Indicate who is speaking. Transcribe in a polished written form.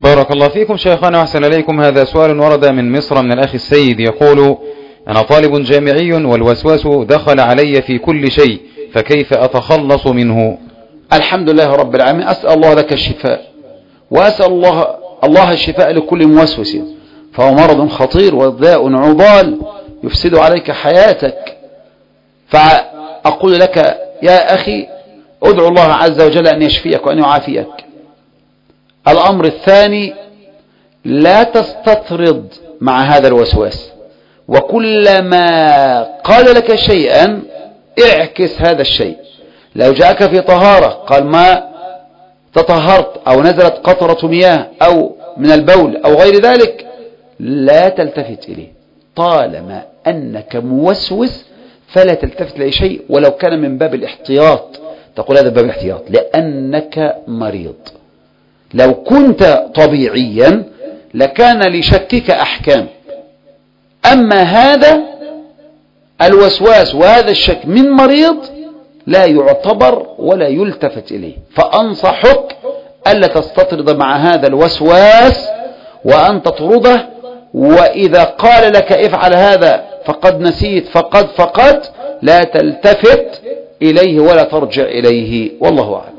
Speaker 1: بارك الله فيكم شيخنا وأحسن إليكم. هذا سؤال ورد من مصر من الأخ السيد يقول: أنا طالب جامعي والوسواس دخل علي في كل شيء، فكيف أتخلص منه؟
Speaker 2: الحمد لله رب العالمين، أسأل الله لك الشفاء، وأسأل الله الشفاء لكل موسوس، فهو مرض خطير وداء عضال يفسد عليك حياتك. فأقول لك يا أخي ادعو الله عز وجل أن يشفيك وأن يعافيك. الأمر الثاني: لا تستطرد مع هذا الوسواس، وكلما قال لك شيئا اعكس هذا الشيء. لو جاءك في طهارة قال ما تطهرت أو نزلت قطرة مياه أو من البول أو غير ذلك، لا تلتفت إليه. طالما أنك موسوس فلا تلتفت إلى شيء، ولو كان من باب الاحتياط. تقول هذا باب الاحتياط لأنك مريض. لو كنت طبيعيا لكان لشكك أحكام. أما هذا الوسواس وهذا الشك من مريض لا يعتبر ولا يلتفت إليه. فأنصحك ألا تستطرد مع هذا الوسواس وأن تطرده، وإذا قال لك افعل هذا فقد نسيت فقد لا تلتفت إليه ولا ترجع إليه، والله أعلم.